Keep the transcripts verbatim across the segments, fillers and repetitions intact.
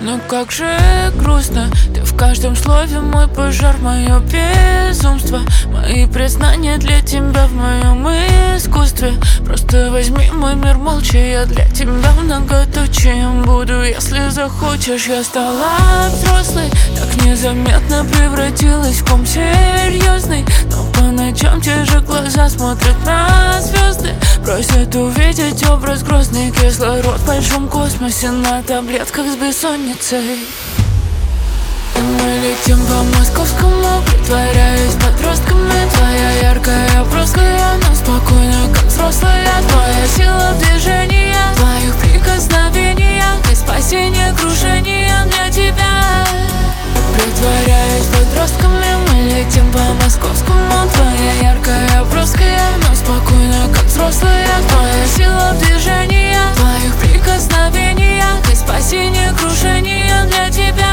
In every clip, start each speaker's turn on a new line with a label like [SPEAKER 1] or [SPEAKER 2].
[SPEAKER 1] Ну как же грустно, ты в каждом слове мой пожар, мое безумство. Мои признания для тебя в моем искусстве. Просто возьми мой мир молча, я для тебя многоточием буду. Если захочешь, я стала взрослой, так незаметно превратилась в ком серьезный. Но по ночам те же глаза смотрят на звезды, просят увидеть образ грозный. Кислород в большом космосе на таблетках с бессонницей. И мы летим по московскому, притворяясь подростками. Твоя яркая, броская, но спокойная, как взрослая. Твоя сила в движении, в твоих прикосновениях и спасение крушения для тебя. Притворяясь подростками, мы летим по московскому. Твоя яркая, броская, но спокойная, как взрослая. Твоя сила в движении, в твоих прикосновениях и спасение крушения для тебя.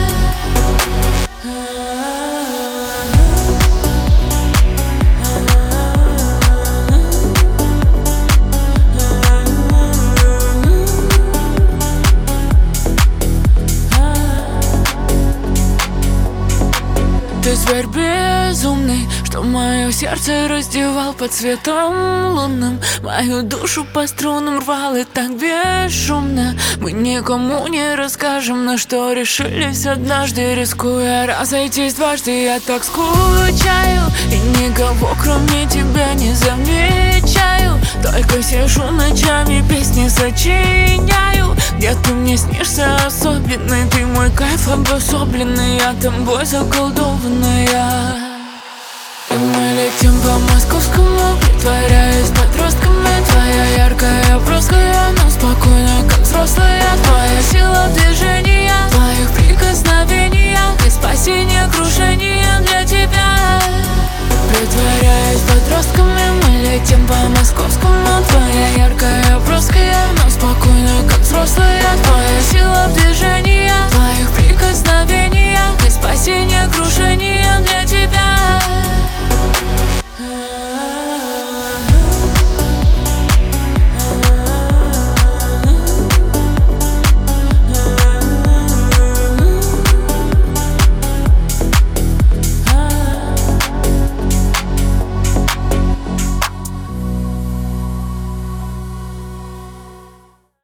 [SPEAKER 1] Ты зверь безумный, что мое сердце раздевал под светом лунным. Мою душу по струнам рвал и так бесшумно. Мы никому не расскажем, на что решились однажды, рискуя разойтись дважды. Я так скучаю и никого кроме тебя не замечаю. Только сижу ночами, песни сочиняю, где ты мне снишься особенный. Ты мой кайф обособленный, я тобой заколдованная. И мы летим по московскому, притворяясь подростками. Твоя яркая, броская, но спокойная, как взрослая. Твоя сила в движении, в твоих прикосновениях и спасение крушения для тебя. Притворяясь подростками, мы летим по московскому. Твоя яркая, броская, но спокойная, как взрослая.